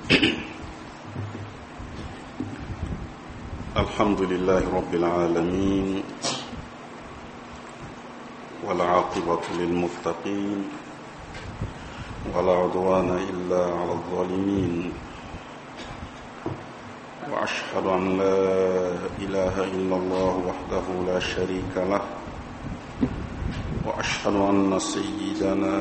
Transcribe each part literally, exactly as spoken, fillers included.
الحمد لله رب العالمين والعاقبة للمتقين ولا عدوان إلا على الظالمين وأشهد أن لا إله إلا الله وحده لا شريك له وأشهد أن سيدنا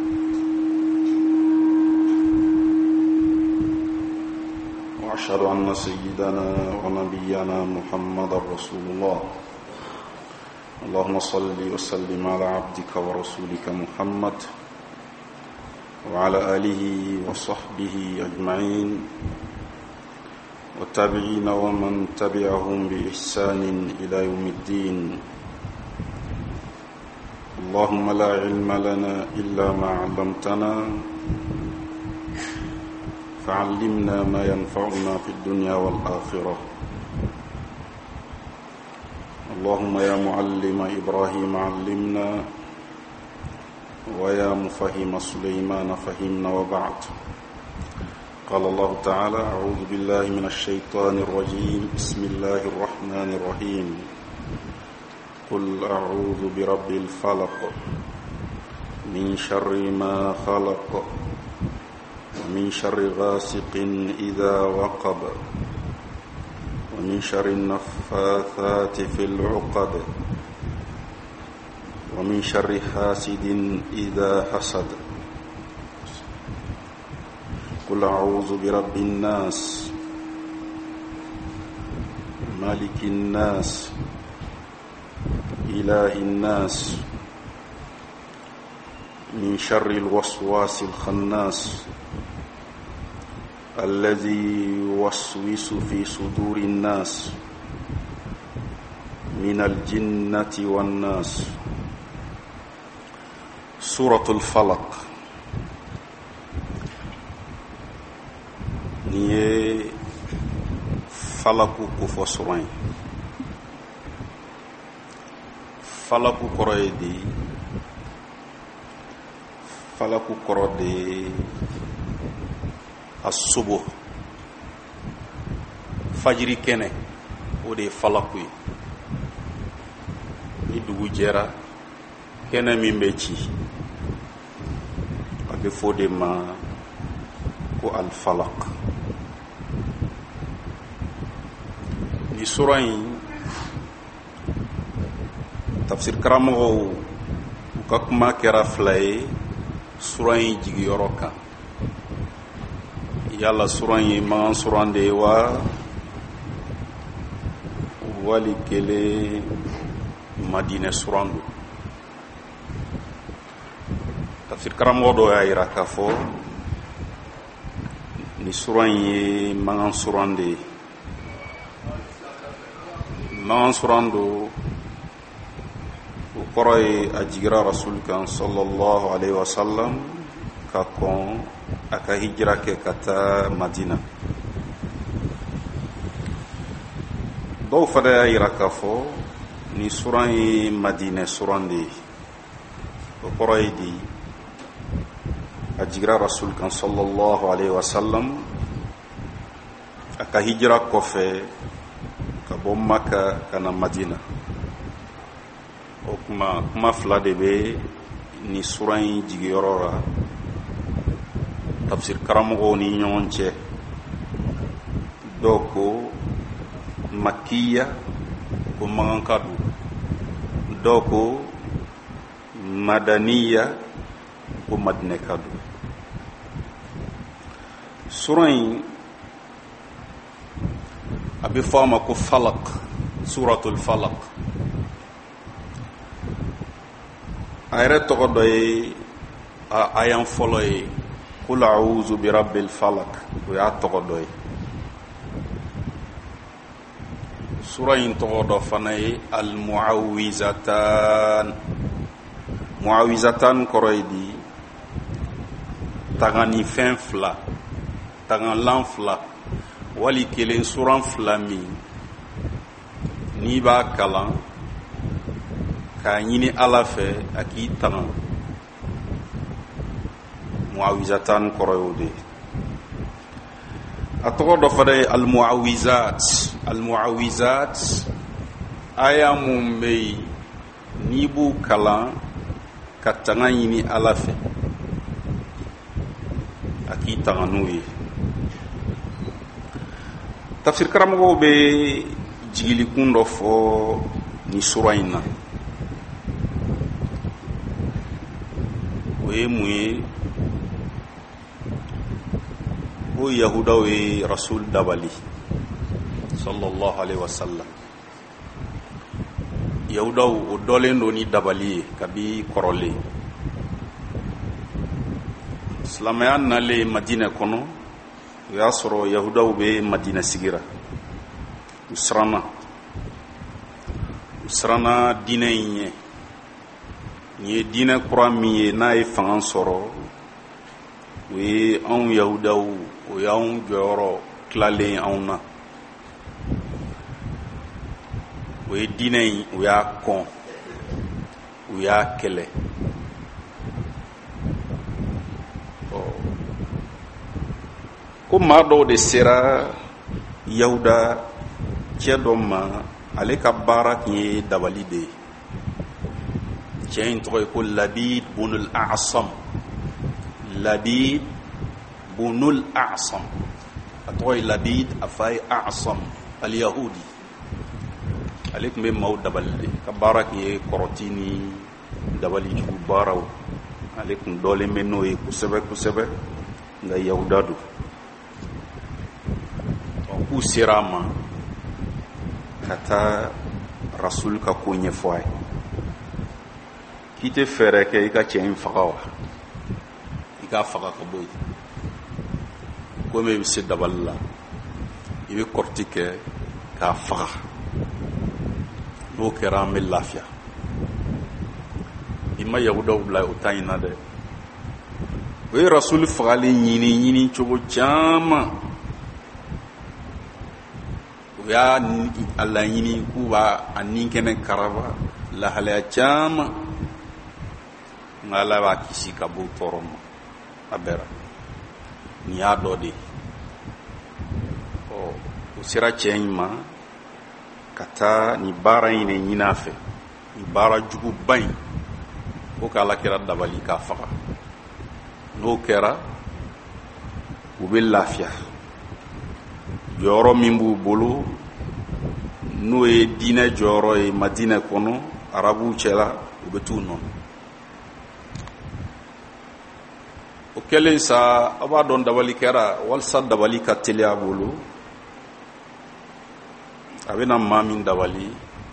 وأشهد أن سيدنا ونبينا محمد رسول الله. اللهم صل وسلم على عبدك ورسولك محمد وعلى آله وصحبه أجمعين والتابعين ومن تبعهم بإحسان إلى يوم الدين. اللهم لا علم لنا إلا ما علمتنا فعلمنا ما ينفعنا في الدنيا والآخرة. اللهم يا معلم إبراهيم علمنا ويا مفهم سليمان فهمنا. وبعد، قال الله تعالى: أعوذ بالله من الشيطان الرجيم، بسم الله الرحمن الرحيم. قل أعوذ برب الفلق من شر ما خلق ومن شر غاسق إذا وقب ومن شر النفاثات في العقد ومن شر حاسد إذا حسد. قل أعوذ برب الناس مالك الناس إله الناس من شر الوسواس الخناس الذي يوسوس في صدور الناس من الجنة والناس. سورة الفلق نيه فلق كفوسرين. فلق كرويدي فلق كرودي الصبح fajiri kene o de falakuy ni dugu jera kene min be ci ak fode ma ko al falaq. ni sura yi tafsir karamo ko kuma kera flay sura yi jigi yoroka yalla suran yi man suran de wa wali kele madina suran do tafsir karamo do ya ira ka fo ni suran yi man suran de man suran do o koroy ajigra rasul kan sallallahu alaihi wasallam ka kon aka hijra ke kata Madina. do fada ira ka fo ni suran yi Madina suran de o koroy di ajigra rasul kan sallallahu alaihi wasallam aka hijra ko fe ka bo Makka kana Madina. o kuma kuma fla de be ni suran yi jigiyorora tafsir karamogo ni ñonce doko makkiya ko magankadu doko madaniya ko madine kadu. suran abi fama ko falaq, suratul falaq. ayre togo doy ayan foloy قل أعوذ برب الفلق ويا تقدوي. سورة تقدو فناي المعوذتان. معوذتان كرويدي تغني فين فلا تغن لان فلا ولي كلين سورة فلامي نيبا كلام كايني ألافي أكيد تغن muawizatan koroyode. atogo do fade al muawizat al muawizat aya mumbe nibu kala katanga yini alafe akita ganuyi tafsir karamo be jigili kundo fo ni suraina we muye o yahuda we rasul dabali sallallahu alaihi wasallam yahuda o dolen do ni dabali kabi korole islamayan nale madina kono ya soro yahuda be madina sigira usrana usrana dinenye ni dina kurami na e fangan soro we on yahuda o yaun joro klale auna we dinay o ya kon o ya kele o ko mado de sera yahuda cedoma ale ka barak ni dabalide ceen to ko labid bunul a'sam labid bunul a'sam atoy labid afay a'sam al yahudi alikum be maw dabalde ka barak ye korotini dabali ju baraw alikum dole menno e ku sebe ku sebe nga yahudadu ku sirama kata rasul ka ko nyefoy kite fere ke ka chen fagawa ika faga ko boy ko me se daballa ibe kortike ka faga no kera me lafia ima yahuda bla utayna de we rasul fagali nyini nyini chobo chama ya alla nyini kuba aninkene karaba la hala chama ngala wa kisi kabu torom abera ni adodi o usira chenyma kata ni bara ine nyinafe ni bara jugu bain o kala kira dabali ka faka no kera ubil lafia joro mimbu bolu no e dina joro e madina kono arabu chela ubetu non o kelen sa aba don dabali kera wal sad dabali ka telia bolu abena mamin dabali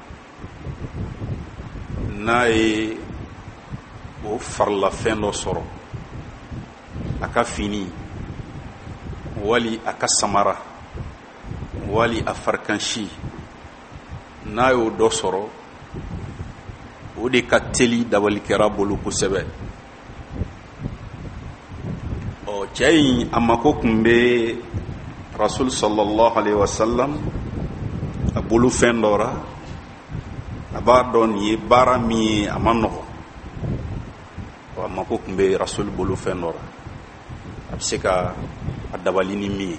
na e o farla fendo soro aka fini wali aka samara wali afarkanshi na yo do soro o de ka teli dabali kera bolu ko sebe o jay amako kumbe rasul sallallahu alaihi wasallam abulu fendora abadon yi barami amano o amako kumbe rasul bulu fendora abseka adabalini mi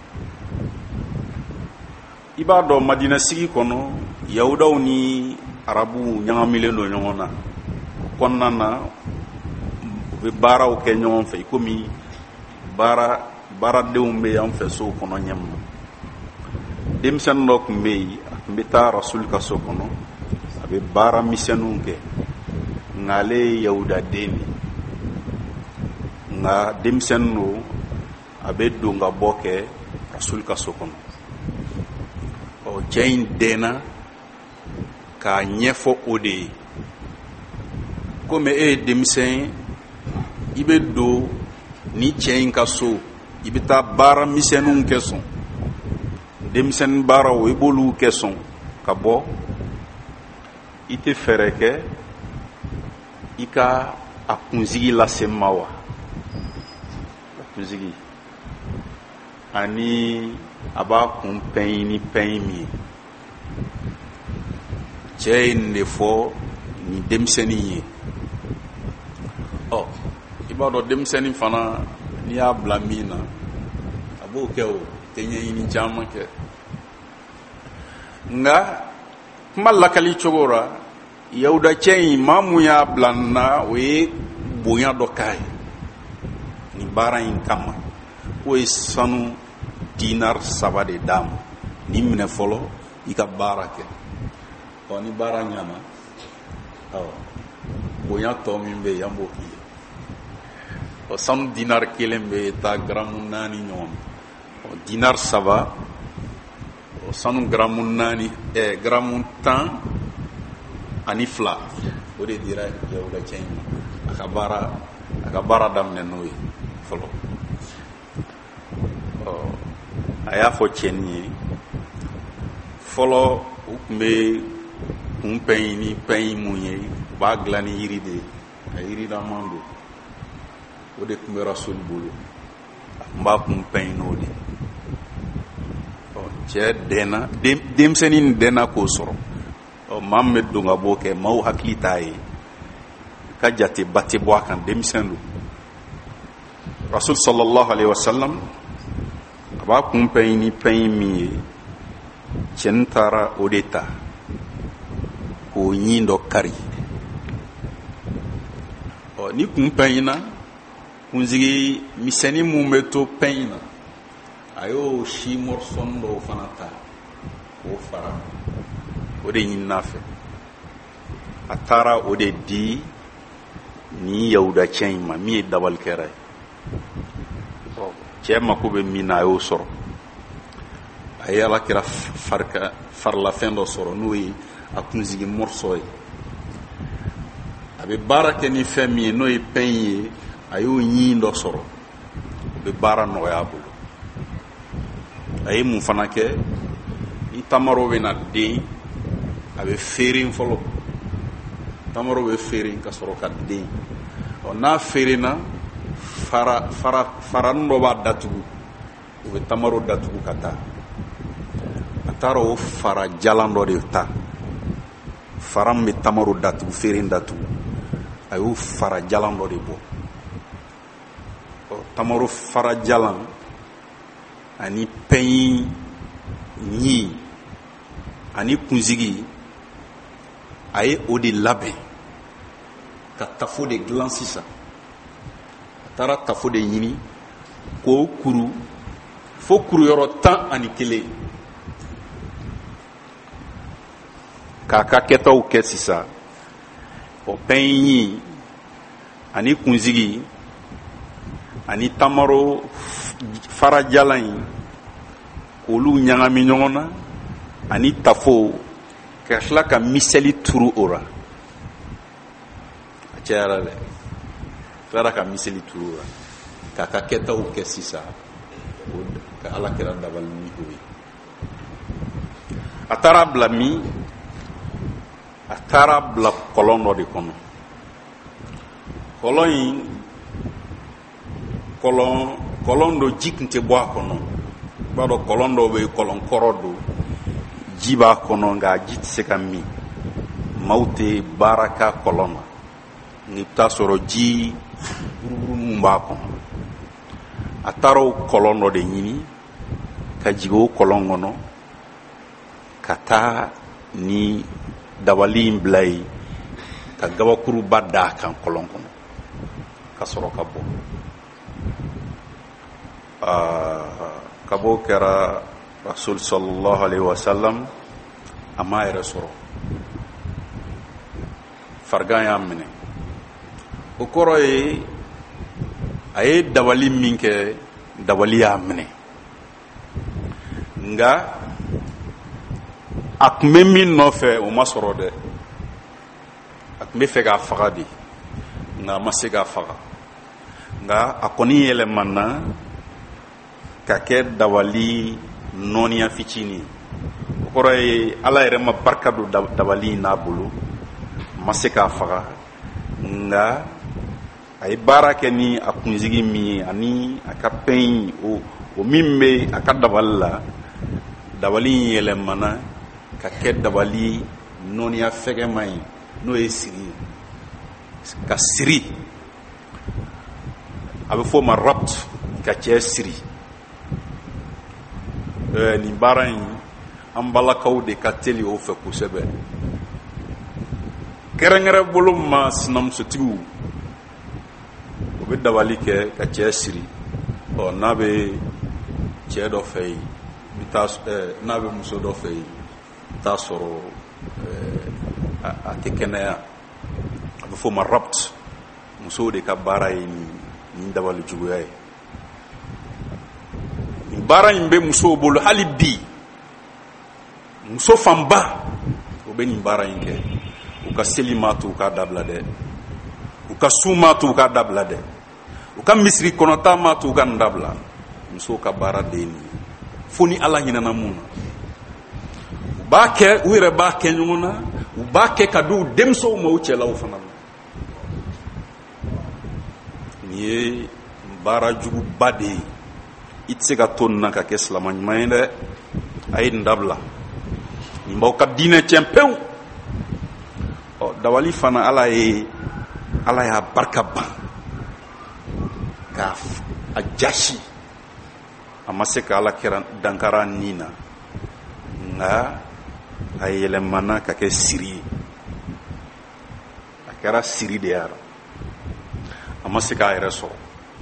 ibado madina sigi kono yahudaw ni arabu nyangamile no nyongona konnana be baraw ke nyon fe komi bara bara deumbe yam fe so kono nyam dem san nok mey mbita rasul ka so kono abe bara misyanunke ngale yahuda deni nga dem sanno abe do nga boke rasul ka so kono o jain dena ka nyefo ode comme e demsen ibe do ni chain ka so ibita bara misenun keson demsen bara o ebolu keson ka bo ite fereke ika akunzigi la semawa akunzigi ani aba kun pain ni pain mi chain ne fo ni demseni yi oh ibado demseni fana ni ablamina b'o kɛ o tɛ ɲɛɲini caman kɛ nka kuma lakali cogo la yahudacɛ in maa mun y'a bila n na o ye bonya dɔ k'a ye nin baara in kama k'o ye sanu dinar saba de d'a ma ni minɛ fɔlɔ i ka baara kɛ ɔ ni baara ɲana ɔ bonya tɔ min bɛ yen an b'o k'i ye ɔ sanu dinar kelen bɛ taa garamu naani ɲɔgɔn ɔ dinar saba ɔ sanu garamu naani ɛ garamu tan ani fila o de dira yahudacɛ in ma a ka baara a ka baara daminɛ n'o ye fɔlɔ ɔ a y'a fɔ cɛnin ye fɔlɔ u tun bɛ kun pɛn ni pɛn mun ye u b'a dilan ni yiri de ye a yirilaman don o de tun bɛ rasuli bolo a tun b'a kun pɛn n'o de ɔ cɛ dɛnna denmisɛnnin dɛnna k'o sɔrɔ ɔ maa min bɛ don ka b'o kɛ maaw hakili t'a ye ka jate ba tɛ bɔ a kan denmisɛn don rasuli sallallahu alaihi wa sallam a b'a kun pɛn ni pɛn min ye cɛnin taara o de ta k'o ɲin dɔ kari ɔ ni kun pɛn na kunsigi misɛnnin mun bɛ to pɛn na a y'o si mɔrɔsɔn dɔw fana ta k'o fara o de ɲinina fɛ a taara o de di ni yahudacɛ in ma min ye dabalikɛla ye ɔ cɛ mako bɛ min na a y'o sɔrɔ a ye alakira farilafɛn dɔ sɔrɔ n'o ye a kunsigi mɔrɔsɔ ye a bɛ baara kɛ ni fɛn min ye n'o ye pɛn ye a y'o ɲin dɔ sɔrɔ o bɛ baara nɔgɔya a bolo a ye mun fana kɛ ni tamaro bɛ na den a bɛ feeren fɔlɔ tamaro bɛ feeren ka sɔrɔ ka den ɔ n'a feerenna fara fara faranin dɔ b'a datugu o bɛ tamaro datugu ka taa a taara o fara jalan dɔ de ta fara min bɛ tamaro datugu feeren datugu a y'o fara jalan dɔ de bɔ ɔ tamaro fara jalan ani pɛn ɲin ani kunsigi a ye o de labɛn ka tafo de dilan sisan a taara tafo de ɲini k'o kuru fo kuruyɔrɔ tan ani kelen k'a ka kɛtaw kɛ sisan o pɛn ɲin ani kunsigi ani tamaro farajalan in k'olu ɲagami ɲɔgɔn na ani tafo ka tila ka misɛli turu o la a cayara dɛ tilara ka misɛli turu o la k'a ka kɛtaw kɛ sisan ka ala kɛra dabali ni o ye a taara bila min a taara bila kɔlɔn dɔ de kɔnɔ kɔlɔn in kɔlɔn kɔlɔn dɔ ji tun tɛ bɔ a kɔnɔ i b'a dɔn kɔlɔn dɔw bɛ yen kɔlɔn kɔrɔ don ji b'a kɔnɔ nka ji tɛ se ka min maaw tɛ baara k'a kɔlɔn na nka i bɛ taa sɔrɔ ji buruburu min b'a kɔnɔ a taara o kɔlɔn dɔ de ɲini ka jigin o kɔlɔn kɔnɔ ka taa ni dabali in bila yen ka gabakuruba da a kan kɔlɔn kɔnɔ ka sɔrɔ ka bɔ ka b'o kɛra rasul sallallahu alaihi wa sallam a m'a yɛrɛ sɔrɔ farigan y'a minɛ o kɔrɔ ye a ye dabali min kɛ dabali y'a minɛ nka a tun bɛ min nɔfɛ o ma sɔrɔ dɛ a tun bɛ fɛ k'a faga de nka a ma se k'a faga nka a kɔni yɛlɛmana ka kɛ dabali nɔniya fitinin o kɔrɔ ye ala yɛrɛ ma barika don dabali in n'a bolo a ma se k'a faga nka a ye baara kɛ ni a kunsigi min ye ani a ka pɛn o o min bɛ a ka dabali la dabali in yɛlɛmana ka kɛ dabali nɔniya fɛgɛman ye n'o ye siri ye ka siri a bɛ fɔ o ma rabt ka cɛ siri eh, nin baara in an balakaw de ka teli o fɛ kosɛbɛ. Kɛrɛnkɛrɛn bolo ma sinamusotigiw o bɛ dabali kɛ ka cɛ siri, ɔ n'a bɛ cɛ dɔ fɛ yen bi taa eh, n'a bɛ muso dɔ fɛ yen i t'a sɔrɔ eh, a, a tɛ kɛnɛya, a bɛ fɔ o ma rapt. Musow de ka baara ye nin, nin dabali juguya ye. Nin baara in bɛ musow bolo hali bi, muso fanba o bɛ nin baara in kɛ. U ka seli ma to u k'a dabila dɛ, u ka sun ma to u k'a dabila dɛ, u ka misiri kɔnɔta ma to u ka nin dabila. Musow ka baara de ye nin ye, fo ni Ala ɲinɛna mun na. U b'a kɛ, u yɛrɛ b'a kɛ ɲɔgɔn na, u b'a kɛ ka di u denmusow ma, u cɛlaw fana ma. Nin ye baara juguba de ye. I tɛ se ka to nin na ka kɛ silama ɲuman ye dɛ. A ye nin dabila, nin b'aw ka diinɛ tiɲɛ pewu. Ɔ dabali fana Ala ye Ala y'a barika ban k'a a jasi. A ma se ka Ala kɛra dankara nin na, nka a yɛlɛmana ka kɛ siri ye. A kɛra siri de yara, a ma se k'a yɛrɛ sɔrɔ.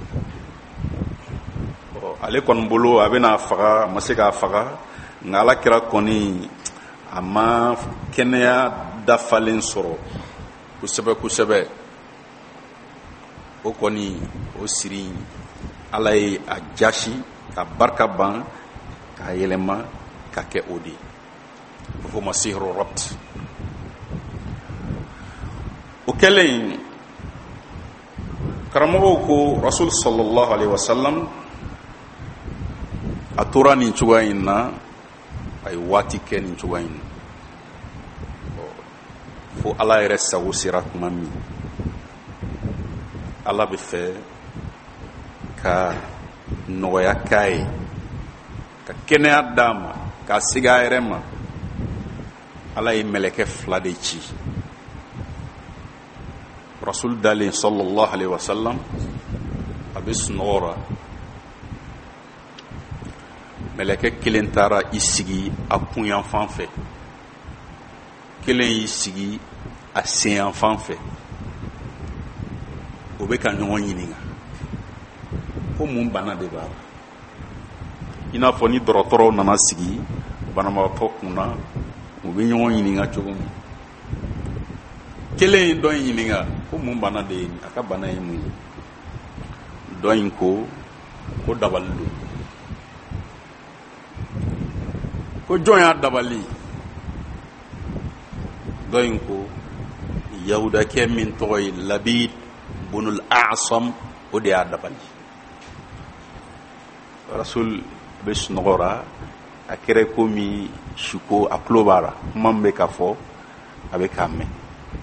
Ɔ ale kɔni bolo a bɛna faga, a ma se k'a faga, nka Ala kɛra kɔni a ma kɛnɛya dafalen sɔrɔ kosɛbɛ kosɛbɛ. O kɔni o siri Ala ye a jasi ka barika ban k'a yɛlɛma ka kɛ o de ye. O fɔ ma sihru rabt. O kɛlen, karamɔgɔw ko Rasul sallallahu alaihi wasallam a tora nin cogoya in na, a ye waati kɛ nin cogoya in na, fo Ala yɛrɛ sago sera tuma min, Ala bɛ fɛ ka nɔgɔya k'a ye, ka kɛnɛya d'a ma, k'a segin a yɛrɛ ma. Ala ye mɛlɛkɛ fila de ci. Rasul dalen sallallahu alaihi wasallam a bɛ sunɔgɔ la, mɛlɛkɛ kelen taara i sigi a kunyanfan fɛ, kelen y'i sigi a senyanfan fɛ. O bɛ ka ɲɔgɔn ɲininka ko mun bana de b'a la. I n'a fɔ ni dɔgɔtɔrɔw nana sigi banabagatɔ kunna, u bɛ ɲɔgɔn ɲininka cogo min. Kelen ye dɔ in ɲininka ko mun bana de ye, a ka bana ye mun ye. Dɔ in ko ko dabali don. Ko jɔn y'a dabali? Dɔ in ko Yahudakɛ min tɔgɔ ye Labid bunul A'sam, o de y'a dabali. Rasul bɛ sunɔgɔra, a kɛra komi suko a tulo b'a la, kuma min bɛ ka fɔ a bɛ k'a mɛn.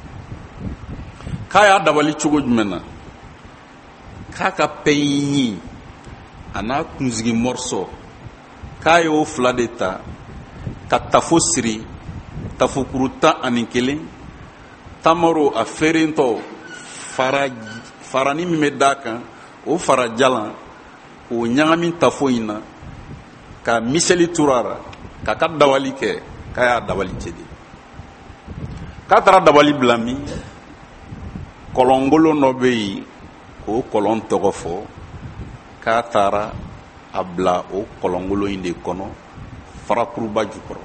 K'a y'a dabali cogo jumɛn na? K'a ka pɛn a n'a kunsigi mɔrɔsɔ, k'a y'o fila de ta ka tafo siri, tafokuru tan ani kelen, tamaro a feerentɔ, fara farani min bɛ d'a kan, o fara jalan, k'o ɲagami tafo in na, ka miseli turu a la, k'a ka dabali kɛ, k'a y'a dabali cɛ de. K'a taara dabali bila min? Kɔlɔnkolon dɔ bɛ yen, k'o kɔlɔn tɔgɔ fɔ, k'a taara a bila o kɔlɔnkolon in de kɔnɔ, farakuruba jukɔrɔ.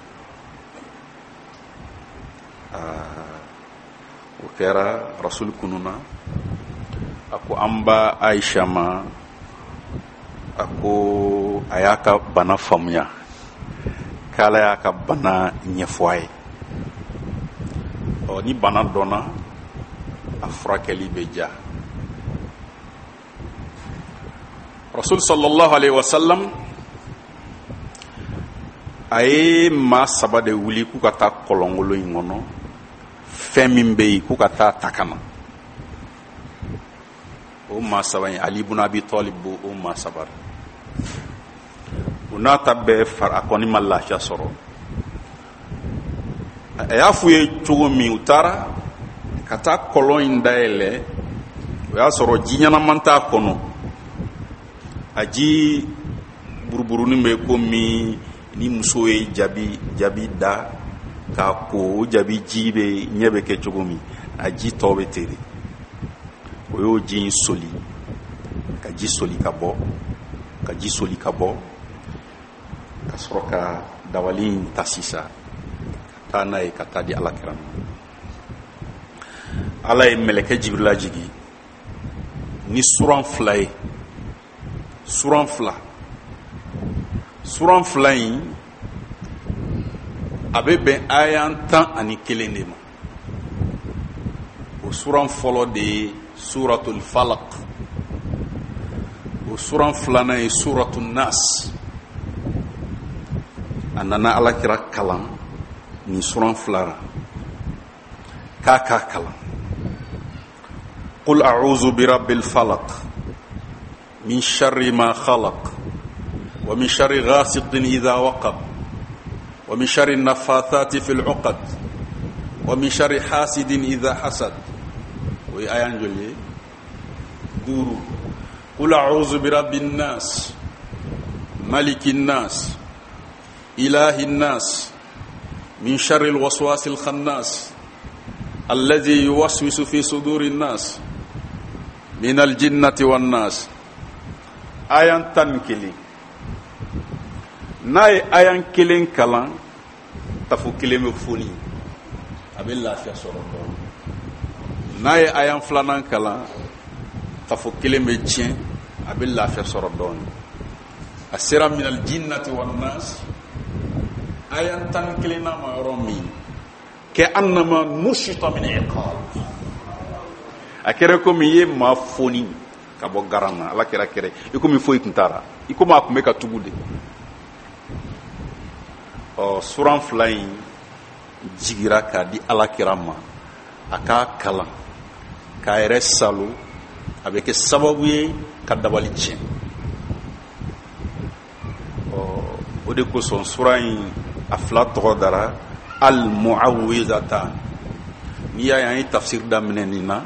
O kɛra Rasul kununa, a ko an ba Aisha ma, a ko a y'a ka bana faamuya, k'Ala y'a ka bana ɲɛfɔ a ye. Ɔ ni bana dɔnna, a furakɛli bɛ ja. Rasul sallallahu alaihi wasallam a ye maa saba de wuli k'u ka taa kɔlɔnkolon in kɔnɔ, fɛn min bɛ yen k'u ka taa ta ka na. O maa saba in, Ali ibn Abi Talib bo o maa saba. U n'a ta bɛɛ fara, a kɔni ma lafiya sɔrɔ. A y'a f'u ye cogo min, u taara ka taa kɔlɔn in dayɛlɛ, o y'a sɔrɔ ji ɲɛnaman t'a kɔnɔ. A ji buruburunin bɛ komi ni muso ye jabi jabi da k'a ko o jabi ji bɛ ɲɛ bɛ kɛ cogo min a ji tɔ bɛ teri o y'o ji in soli ka ji soli ka bɔ ka ji soli ka bɔ ka sɔrɔ ka dawali in ta sisan ka taa n'a ye ka taa di Alakira ma. Ala ye mɛlɛkɛ Jibirila jigi ni suran fila ye suran fila suran fila in a bɛ bɛn aya tan ani kelen de ma. O suran fɔlɔ de ye suratul falaq, o suran filanan ye suratul nas. A nana Alakira kalan ni suran fila k'a k'a kalan. Qul a'udhu bi rabbil falaq min sharri ma khalaq wa min sharri ghasiqin idha waqab wa min sharri nafathati fil 'uqad wa min sharri hasidin idha hasad. Wa ayan joli duru. Qul a'udhu bi rabbin nas malikin nas ilahin nas min sharri al-waswasil khannas alladhi yuwaswisu fi sudurin nas min al-jinnati wan nas. Ayan tan kelen n'a ye ayan kelen kalan tafu kelen bɛ foni a bɛ lafiya sɔrɔ dɔɔnin. N'a ye ayan filanan kalan tafu kelen bɛ tiɲɛ a bɛ lafiya sɔrɔ dɔɔnin. A sera min al-jinnati wan nas ayan tan kelen na ma yɔrɔ min kɛ annama nushita min iqab, a kɛra komi i ye maa foni ka bɔ garan na. Ala kɛra kɛrɛ i komi foyi tun t'a ra, i komi a tun bɛ ka tugu de. Ɔ suran fila in jigira k'a di Alakira ma a k'a kalan k'a yɛrɛ salo, a bɛ kɛ sababu ye ka dabali tiɲɛ. Ɔ o de kosɔn suran in a fila tɔgɔ dara al-mu'awwizatan. N'i y'a ye an ye tafsir daminɛ nin na,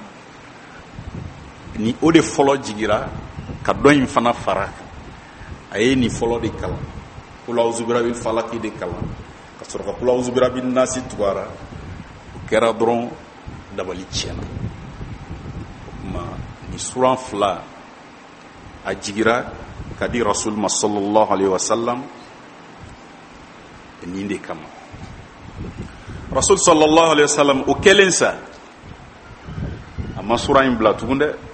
ni o de fɔlɔ jigira ka dɔ in fana fara a ye nin fɔlɔ de kalan. Qul a'udhu bi rabbil falaq de kalan ka sɔrɔ ka qul a'udhu bi rabbin nas tugara. O kɛra dɔrɔn dabali tiɲɛna. O kuma ni suran fila a jigira ka di Rasul ma sallallahu alaihi wasallam nin de kama. Rasul sallallahu alaihi wasallam o kelen sa a ma suran in bila tugun dɛ.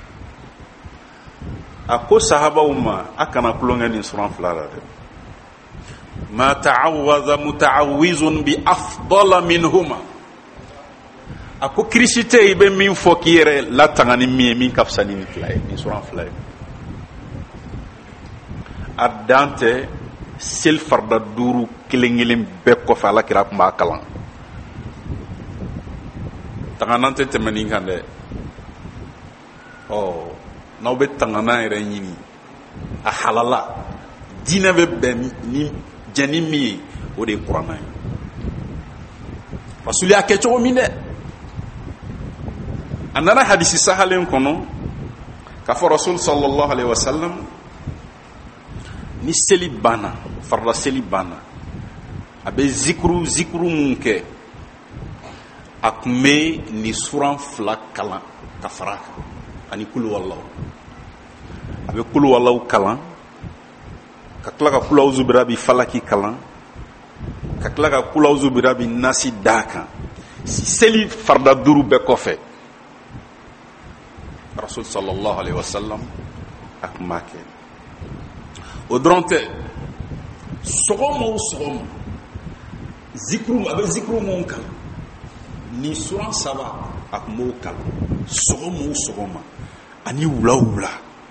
A ko sahabaw ma a kana kulonkɛ nin suran fila la dɛ. Ma ta'awwaza muta'awwizun bi afdala minhuma. A ko kirisite i bɛ min fɔ k'i yɛrɛ latanga ni min ye min ka fisa ni nin fila ye, nin suran fila ye. A dan tɛ seli farida duuru kelen kelen bɛɛ kɔfɛ Alakira tun b'a kalan. Tanganan tɛ tɛmɛ nin kan dɛ. Ɔ n'aw bɛ tanganan yɛrɛ ɲini a halala diinɛ bɛ bɛn ni jɛni min ye o de ye kuranna ye. Rasuli y'a kɛ cogo min dɛ. A nana hadisi sahalen kɔnɔ k'a fɔ Rasul sallallahu alaihi wasallam ni seli banna, farida seli banna, a bɛ zikuru zikuru mun kɛ a tun bɛ nin suran fila kalan ka fara a kan ani kulu walaw. A bɛ kulu walaw kalan ka tila ka kul a'udhu bi rabbil falaq kalan ka tila ka kul a'udhu bi rabbin nas d'a kan. Seli farida duuru bɛɛ kɔfɛ Rasul sallallahu alaihi wasallam a tun b'a kɛ. O dɔrɔn tɛ, sɔgɔma o sɔgɔma zikuru a bɛ zikuru mun kalan ni suran saba a tun b'o kalan sɔgɔma o sɔgɔma ani wula wula.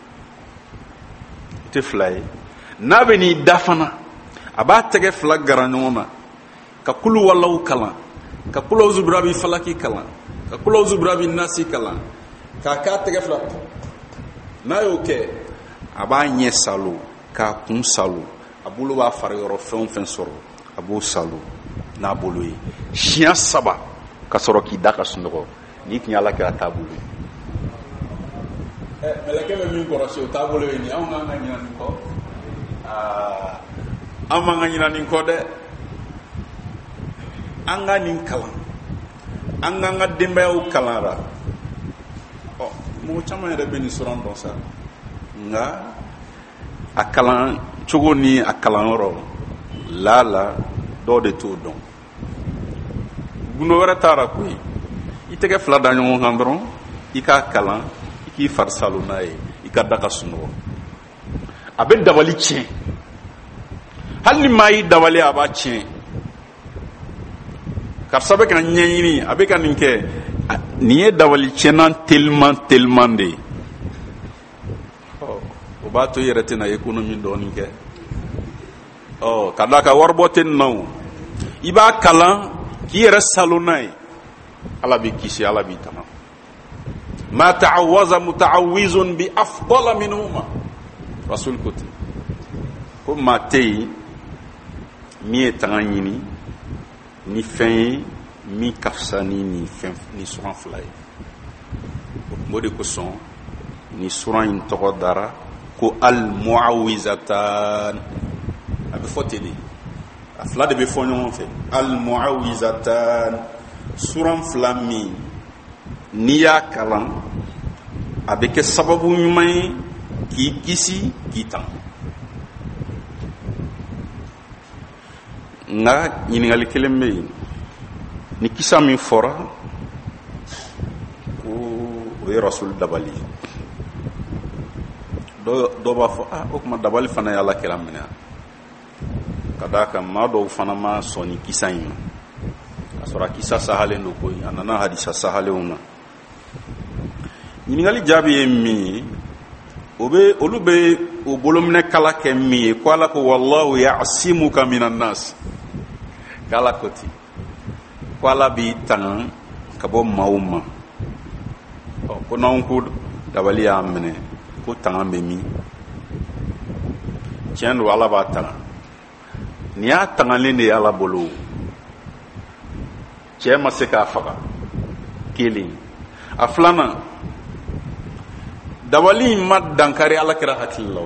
O tɛ fila ye. N'a bɛ n'i da fana a b'a tɛgɛ fila gara ɲɔgɔn na ka kulu walaw kalan ka kul a'udhu bi rabbil falaq kalan ka kul a'udhu bi rabbin nas kalan k'a k'a tɛgɛ fila. N'a y'o kɛ a b'a ɲɛ salo k'a kun salo, a bolo b'a fari yɔrɔ fɛn o fɛn sɔrɔ a b'o salo n'a bolo ye siɲɛ saba ka sɔrɔ k'i da ka sunɔgɔ. N'i tun ye Alakira taabolo ye. Ɛ mɛlɛkɛ bɛ min kɔrɔsi o taabolo ye nin, anw kan ka ɲinɛ nin kɔ. ah amanga nyina nin ko de anga nin kalan anga nga demba o kalara oh mo chama yere beni suran don sa nga akalan chogo ni akalan oro lala do de to don guno wara tara ko itege fla dañu ngandron ika kalan iki farsalo nae ika daka suno abe dabali cien hal ni mai dabali aba cien kar sabe kan nyini abe kan ninke niye dabali cienan tellement tellement de oh o ba to yerete na economy do ninke oh kadaka warboten no iba kalan ki yere salonai ala bi kisi ala bi tamam ma ta'awwaza muta'awwizun bi afdala minhuma rasul kuti ko matei mi etangani ni fin mi kafsani ni fin ni suran flay modi ko son ni suran in togodara ko al muawwizatan abi foteli afla de be fonyo fe al muawwizatan suran flami niya kalan abeke sababu nyumai ki kisi kitan nga nyingali kelembe ni kisa mi fora o o rasul dabali do do ba fo ah o kuma dabali fana yalla kelamena kadaka ma do fana ma soni kisa yin asora kisa sahale ndo ko anana hadisa sahale una nyingali jabi mi obe olube o bolomne kala ke mi ko ala ko wallahu ya'simuka minan nas kala koti ko ala bi tan kabo mauma ko non ko dabali amene ko tan amemi tiendo ala ba tan ni a tangalinde ala bolo chema seka faga killing aflana dawali mad dankari ala kira hakillo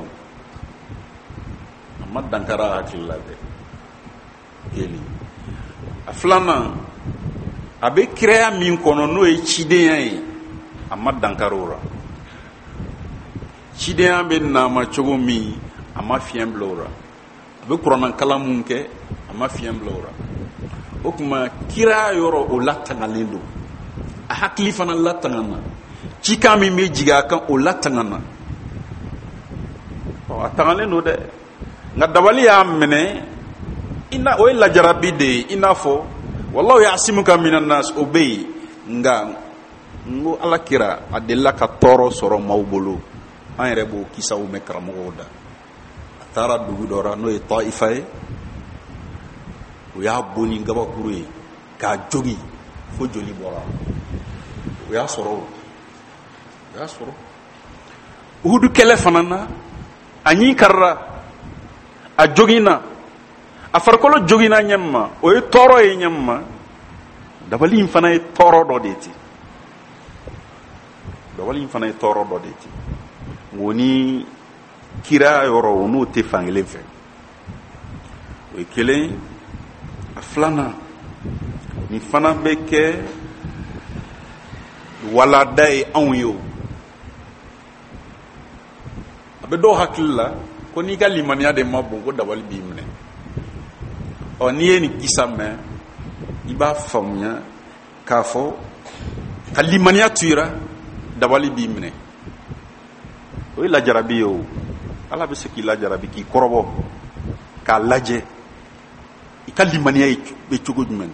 mad dankara hakilla de keli aflana abe krea min kono no e chidenya yi amad dankarora chidenya be na ma chogo mi ama fiem blora abe kurana kalamun ke ama fiem blora okuma kira yoro o latangalindo a hakli fana latangana chika mi me jiga kan o latangana o atangale no de nga dabali ya mene ina o la jarabi de ina fo wallahu ya'simuka minan nas obey nga ngo ala kira adella ka toro soro mawbulu an rebo kisa o me kramo da tara dugu dora no e taifa e o ya boni ngaba kuruye ka jogi fo joli bora o ya soro ya soro uhudu kele fanana anyi karra a jogina a farkolo jogina nyamma o e toro e nyamma dabali infana e toro do deti dabali infana e toro do deti woni kira yoro wono te fangle fe o kele aflana ni fana beke wala dai anyo abe do hakilla ko ni ga limaniya de mabon ko dabal bi mne o ni eni kisame iba famnya kafo kalimaniya tuira dabal bi mne o la jarabi yo ala be se ki la jarabi ki korobo ka laje ikalimaniya be chugo jumena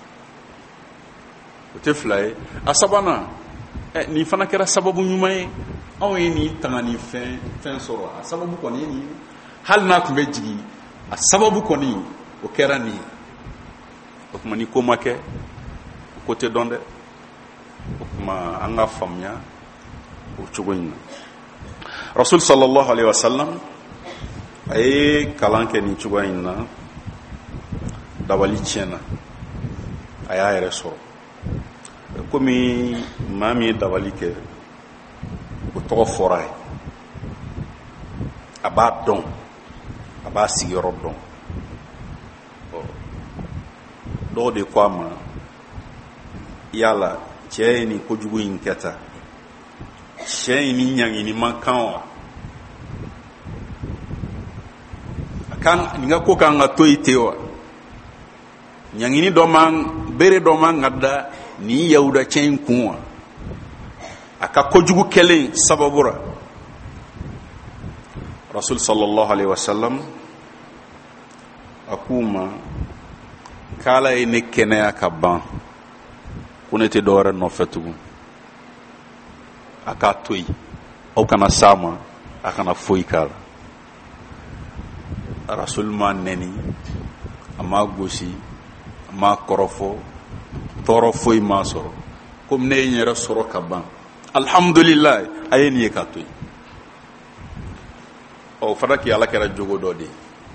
o te fly asabana eh, ni fana kera sababu nyumai aw ni tangani fin fin soro sababu ko ni hal na ko bejigi a sababu ko ni o kera ni o kuma ni ko make ko te donde o kuma anga famnya o chugoina rasul sallallahu alaihi wasallam ay kalanke ni chugoina dawali chena aya reso komi mami dawali ke o to foray aba don b'a sigiyɔrɔ dɔn. Dɔw de ko a ma yala cɛ ye nin kojugu in kɛ tan, cɛ in ni ɲangini man kan wa? Kan nin ka ko kan ka to yen ten wa? Ɲangini dɔ man bere dɔ man ka da nin yahuda cɛ in kun wa? A ka kojugu kɛlen sababu la Rasul sallallahu alaihi wasallam a k'u ma k'Ala ye ne kɛnɛya ka ban ko ne tɛ dɔwɛrɛ nɔfɛ tugun, a k'a to yen, aw kana s'a ma, a kana foyi k'a la. Rasul ma nɛni, a ma gosi, a ma kɔrɔfɔ, tɔɔrɔ foyi ma sɔrɔ, komi ne ye n yɛrɛ sɔrɔ ka ban. Alhamdulillah, a ye nin ye k'a to yen. Ɔ fana k'i Ala kɛra jogo dɔ de ye.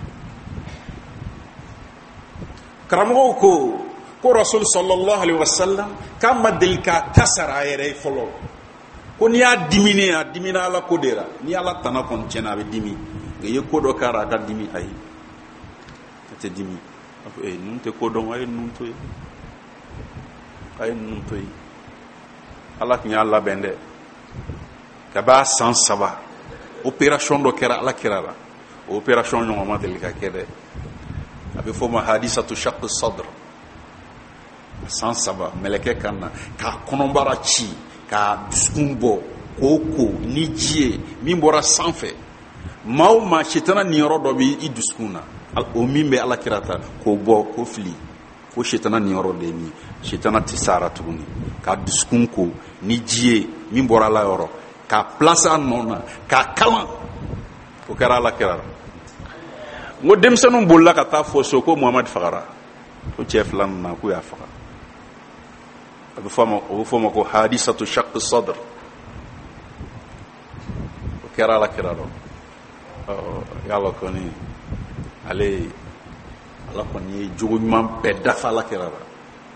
Karamɔgɔw ko ko Rasul sallallahu alaihi wasallam k'a ma deli k'a ta sara a yɛrɛ ye fɔlɔ, ko n'i y'a dimine a dimina Ala ko de la, ni Ala tana kɔni tiɲɛna a bɛ dimi, nka i ye ko dɔ k'a la a ka dimi, ayi a tɛ dimi. A ko ee ninnu tɛ ko dɔn, a ye ninnu to yen, a ye ninnu to yen. Ala tun y'a labɛn dɛ, kab'a san saba opération dɔ kɛra Ala kira la, o opération ɲɔgɔn ma deli ka kɛ dɛ. A bɛ fɔ o ma hadisatu shaq sadr. San saba mɛlɛkɛ kan na k'a kɔnɔbara ci, k'a dusukun bɔ, k'o ko ni ji ye min bɔra sanfɛ. Maa o maa sitana niyɔrɔ dɔ bɛ i dusukun na, o min bɛ Ala kira ta k'o bɔ k'o fili, ko sitana niyɔrɔ de ye nin, sitana tɛ sara tuguni. K'a dusukun ko ni ji ye min bɔra Ala yɔrɔ, k'a place a nɔ na, k'a kalan, o kɛra Ala kira la. N ko denmisɛnninw bolila ka taa fɔ so ko Muhamadi fagara, ko cɛ fila nana k'u y'a faga. A bɛ fɔ a ma, o bɛ fɔ o ma ko hadisatu shaq sadr. O kɛra Ala kira la. Yala kɔni ale Ala kɔni ye jogo ɲuman bɛɛ dafa Ala kira la.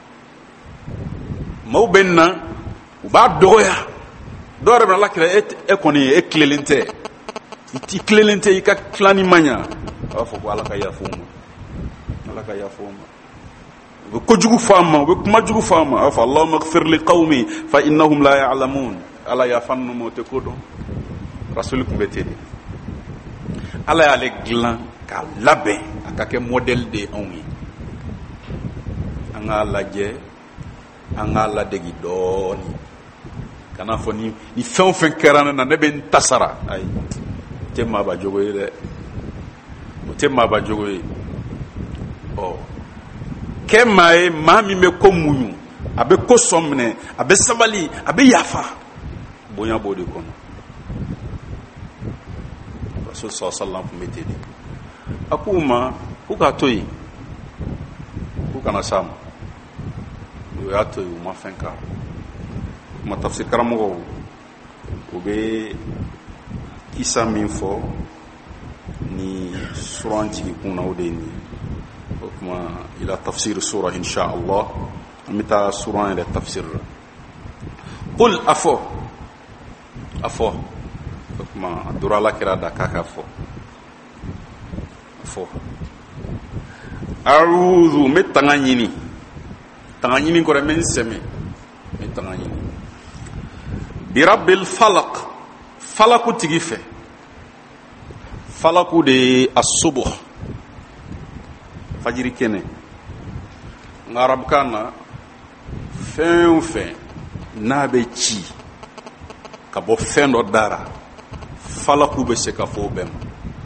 Maaw bɛ na u b'a dɔgɔya, dɔw yɛrɛ bɛ Ala kira, e kɔni e tilelen tɛ, i tilelen tɛ, i ka tilani man ɲa. A b'a fɔ ko Ala ka yafa o ma, Ala ka yafa o ma. U bɛ kojugu fɔ a ma, u bɛ kuma jugu fɔ a ma, a b'a fɔ Allahumma ighfir li qawmi fa innahum la ya'lamun. Ala yafa ninnu ma, o tɛ ko dɔn. Rasul tun bɛ ten de. Ala y'ale dilan k'a labɛn a ka kɛ modèle de ye anw ye. An k'a lajɛ, an k'a ladegi dɔɔni, kana fɔ ni ni fɛn o fɛn kɛra ne na ne bɛ n ta sara, ayi, o tɛ maaba jogo ye dɛ, o tɛ maaba jogo ye. Ɔ kɛ maa ye maa min bɛ ko muɲu, a bɛ ko sɔn minɛ, a bɛ sabali, a bɛ yafa, bonya b'o de kɔnɔ. Rasul sallallahu alaihi wasallam tun bɛ ten de. A k'u ma k'u k'a to yen, k'u kana s'a ma. U y'a to yen, u ma fɛn k'a la. Ma tafsir karamɔgɔw u bɛ kisa min fɔ ni suran jigi kun na o de ye nin ye. O kuma ila tafsir sura insha Allah, an bɛ taa suran yɛrɛ tafsir la. Qul a fɔ a fɔ o kuma a dora Ala kira da k'a ka fɔ a fɔ a'udhu, n bɛ tanga ɲini, tanga ɲini kɔrɔ n bɛ n sɛmɛ, n bɛ tanga ɲini birabbil falaq, falaku tigi fɛ. Falaku de ye asubuh, fajiri kɛnɛ. Nka arabukan na fɛn o fɛn n'a bɛ ci ka bɔ fɛn dɔ dara, falaku bɛ se ka fɔ o bɛɛ ma.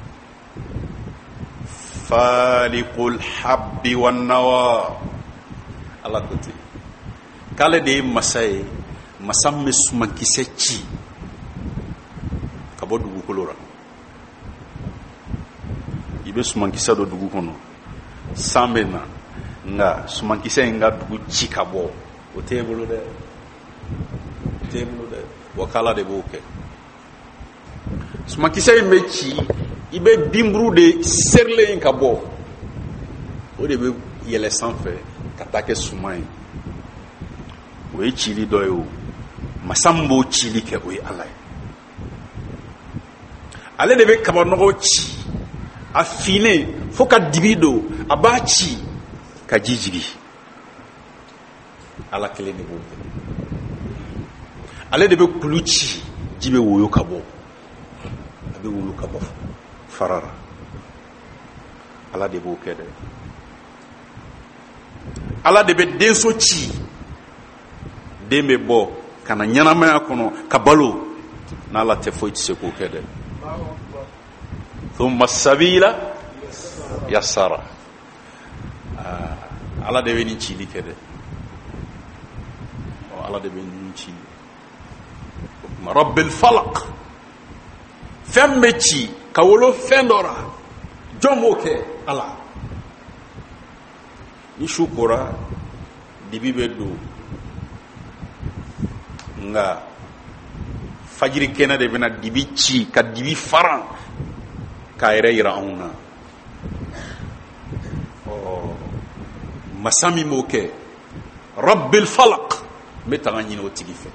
Falikul habbi wan nawa, Ala ko ten, k'ale de ye masa ye, masa min bɛ sumankisɛ ci ka bɔ dugukolo la. I bɛ sumankisɛ dɔ dugu kɔnɔ, san bɛ na, nka sumankisɛ in ka dugu ci ka bɔ, o t'e bolo dɛ, o t'e bolo dɛ, wa k'Ala de b'o kɛ. Sumankisɛ in bɛ ci, i bɛ binburu de serilen ka bɔ, o de bɛ yɛlɛ sanfɛ ka taa kɛ suman ye. O ye cili dɔ ye o, masa min b'o cili kɛ o ye Ala ye. Ale de bɛ kabanɔgɔ ci a finnen fo ka dibi don a b'a ci ka ji jigi. Ala kelen de b'o kɛ. Ale de bɛ kulu ci ji bɛ woyo ka bɔ a bɛ woyo ka bɔ farara. Ala de b'o kɛ dɛ. Ala de bɛ denso ci den bɛ bɔ ka na ɲɛnamaya kɔnɔ ka balo n'Ala tɛ foyi tɛ se k'o kɛ dɛ. Thumma sabila yassara. Ala de bɛ nin cili kɛ dɛ. Ala de bɛ nin ci. Rabbil falaq. Fɛn bɛ ci ka wolo fɛn dɔ la jɔn b'o kɛ? Ala. Ni su kora dibi bɛ don nka fajiri kɛnɛ de bɛna dibi ci ka dibi faran k'a yɛrɛ yira anw na. Ɔ masa min b'o kɛ Rabbil falaq n bɛ taga ɲini o tigi fɛ.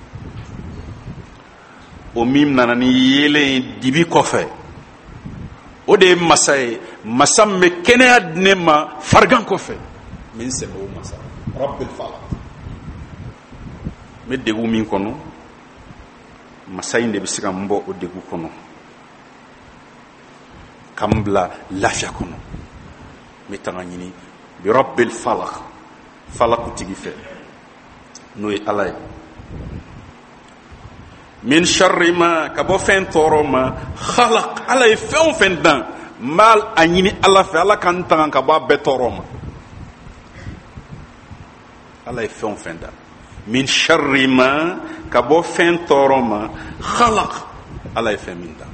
O min nana ni yeelen dibi kɔfɛ o de ye masa ye, masa min bɛ kɛnɛya di ne ma farigan kɔfɛ. Min sɛbɛ o masa Rabbil falaq. N bɛ degun min kɔnɔ masa in de bɛ se ka n bɔ o degun kɔnɔ ka n bila lafiya kɔnɔ. N bɛ taga ɲini bi Rabbil falaq, falaq tigi fɛ n'o ye Ala ye. Min sharri ma, ka bɔ fɛn tɔɔrɔ ma, khalaq, Ala ye fɛn o fɛn dan n b'a a ɲini Ala fɛ Ala ka n tanga ka bɔ a bɛɛ tɔɔrɔ ma. Ala ye fɛn o fɛn dan. Min sharri ma, ka bɔ fɛn tɔɔrɔ ma, khalaq, Ala ye fɛn min dan.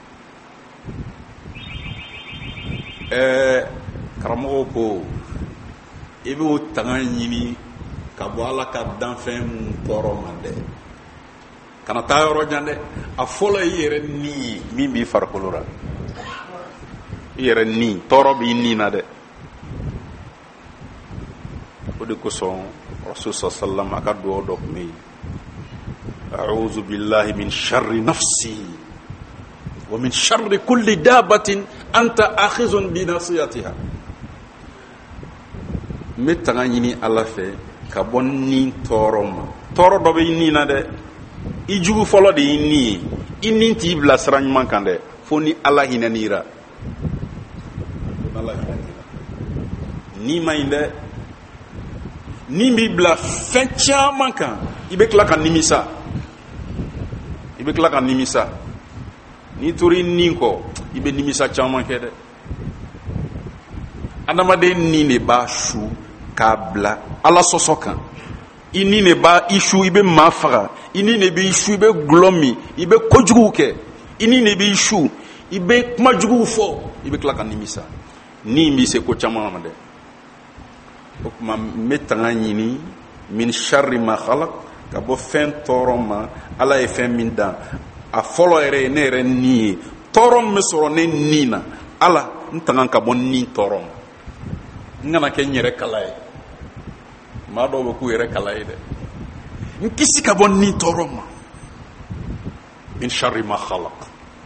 Ɛɛ karamɔgɔw ko i b'o tanga ɲini ka bɔ Ala ka danfɛn mun tɔɔrɔ ma dɛ. Kana taa yɔrɔ jan dɛ. A fɔlɔ i yɛrɛ ni ye min b'i farikolo la. I yɛrɛ ni tɔɔrɔ b'i ni na dɛ. O de kosɔn Rasul sallallahu alaihi wasallam a ka dugawu dɔ tun bɛ yen. A'udhu billahi min sharri nafsi wa min sharri kulli dabbatin anta akhizun bi nasiyatiha. N bɛ tanga ɲini Ala fɛ ka bɔ ni tɔɔrɔ ma. Tɔɔrɔ dɔ bɛ i ni na dɛ. I jugu fɔlɔ de y'i ni ye. I ni t'i bila sira ɲuman kan dɛ. Fo ni Ala hinɛnira. Ni ma ɲi dɛ. Ni b'i bila fɛn caman kan i bɛ tila ka nimisa. I bɛ tila ka nimisa. N'i tora i ni kɔ i bɛ nimisa caman kɛ dɛ. Adamaden ni de b'a su k'a bila Ala sɔsɔ kan. I ni de b'a i su i bɛ maa faga. I ni de b'i su i bɛ gulɔ min i bɛ kojuguw kɛ. I ni de b'i su i bɛ kuma juguw fɔ i bɛ tila ka nimisa. Ni b'i se ko caman ma dɛ. O tuma n bɛ tanga ɲini min sharri ma khalaq, ka bɔ fɛn tɔɔrɔ ma Ala ye fɛn min dan. A fɔlɔ yɛrɛ ye ne yɛrɛ ni ye. Tɔɔrɔ min bɛ sɔrɔ ne ni na Ala n tanga ka bɔ ni tɔɔrɔ ma. N kana kɛ n yɛrɛ kala ye. Maa dɔw bɛ k'u yɛrɛ kala ye dɛ. N kisi ka bɔ ni tɔɔrɔ ma. Min sharri ma khalaq.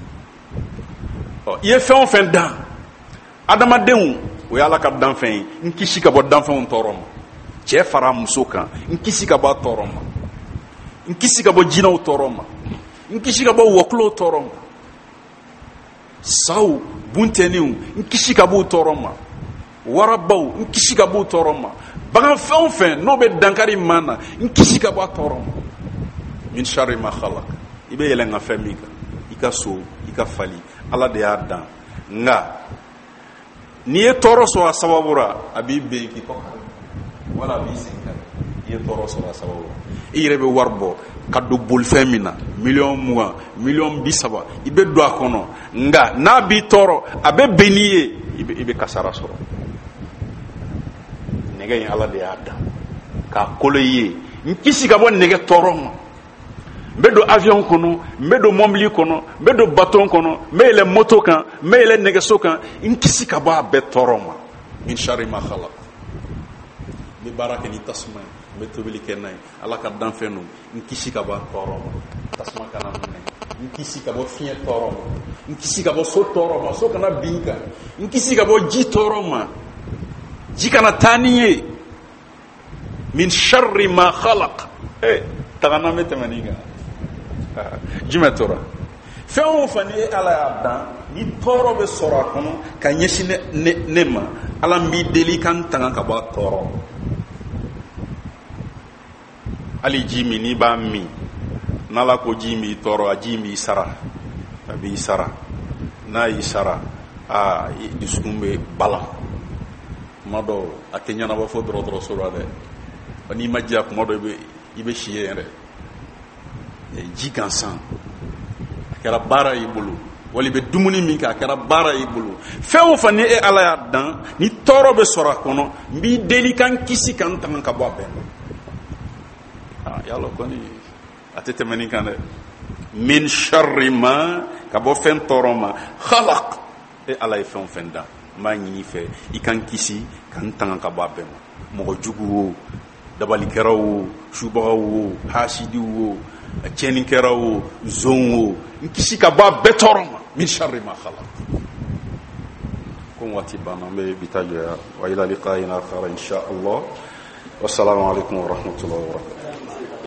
Ɔ i ye fɛn o fɛn dan adamadenw o ye Ala ka danfɛn ye. N kisi ka bɔ danfɛnw tɔɔrɔ ma. Cɛ fara muso kan n kisi ka bɔ a tɔɔrɔ ma. N kisi ka bɔ jinɛw tɔɔrɔ ma. N kisi ka bɔ wɔkulow tɔɔrɔ ma. Saw buntɛniw n kisi ka bɔ u tɔɔrɔ ma. Warabaw n kisi ka bɔ u tɔɔrɔ ma. Bagan fɛn o fɛn n'o bɛ dankari maa na n kisi ka bɔ a tɔɔrɔ ma. Min sharri ma khalaq. I bɛ yɛlɛ n ka fɛn min kan i ka so i ka fali Ala de y'a dan. Nka n'i ye tɔɔrɔ sɔrɔ a sababu la a b'i ben k'i kɔ wala a b'i segin kan. I ye tɔɔrɔ sɔrɔ a sababu la. I yɛrɛ bɛ wari bɔ ka don bolifɛn min na miliyɔn mugan miliyɔn bi saba i bɛ don a kɔnɔ nka n'a b'i tɔɔrɔ a bɛ bɛn n'i ye i bɛ i bɛ kasara sɔrɔ. Nɛgɛ in Ala de y'a dan k'a kolo i ye. N kisi ka bɔ nɛgɛ tɔɔrɔ ma. N bɛ don avion kɔnɔ n bɛ don mɔbili kɔnɔ n bɛ don bateau kɔnɔ n bɛ yɛlɛ moto kan n bɛ yɛlɛ nɛgɛso kan n kisi ka bɔ a bɛɛ tɔɔrɔ ma. Min sharri ma khalaq. N bɛ baara kɛ ni tasuma ye n bɛ tobili kɛ n'a ye Ala ka danfɛn don n kisi ka bɔ a tɔɔrɔ ma. tasuma kana minɛ n kisi ka bɔ fiɲɛ tɔɔrɔ ma n kisi ka bɔ so tɔɔrɔ ma so kana bin kan n kisi ka bɔ ji tɔɔrɔ ma ji kana taa ni ye min sharri ma khalaq eh tagana me tɛmɛ nin kan jumɛn tora fɛn o fɛn ni ala y'a dan ni tɔɔrɔ bɛ sɔrɔ a kɔnɔ ka ɲɛsin ne, ne, ne ma ala n b'i deli ka n tanga ka bɔ a tɔɔrɔ hali ji min n'i b'a min n'ala ko ji in b'i tɔɔrɔ a ji in b'i sara a b'i sara n'a y'i sara aa dusukun bɛ balan kuma dɔw a tɛ ɲɛnabɔ fo dɔgɔtɔrɔso la dɛ n'i ma diya kuma dɔw i bɛ i bɛ si yen yɛrɛ ji gansan a kɛra baara y'i bolo wali bɛ dumuni min kɛ a kɛra baara y'i bolo fɛn o fɛn ni e ala y'a dan ni tɔɔrɔ bɛ sɔrɔ a kɔnɔ n b'i deli ka n kisi ka n tanga ka bɔ a bɛɛ ma ah yalɔ kɔni a tɛ tɛmɛ nin kan dɛ min sharri ma ka bɔ fɛn tɔɔrɔ ma khalaq e ala ye fɛn o fɛn dan n b'a ɲini i fɛ i ka n kisi ka n tanga ka bɔ a bɛɛ ma mɔgɔ jugu o dabalikɛlaw o subagaw o hasidiw o tiɲɛnikɛlaw o zon o n kisi ka bɔ a bɛɛ tɔɔrɔ ma min sharri ma khalaq ko waati banna n bɛ bi ta jɔya wa ila liqa'in akhar insha Allah wassalamu alaikum wa rahmatullahi wa barakatuh